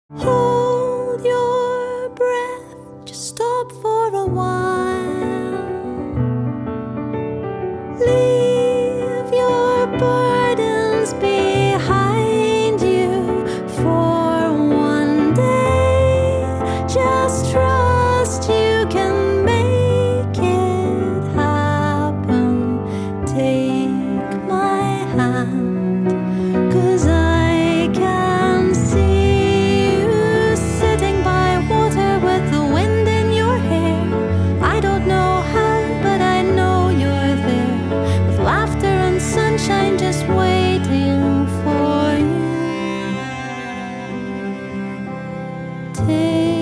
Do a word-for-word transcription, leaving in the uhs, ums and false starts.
Hold your breath, just stop for a while. Leave your burdens behind you for one day. Just trust you can make it happen. Take my hand, 'cause I can see you sitting by water with the wind in your hair. I don't know how, but I know you're there, with laughter and sunshine just waiting for you. Take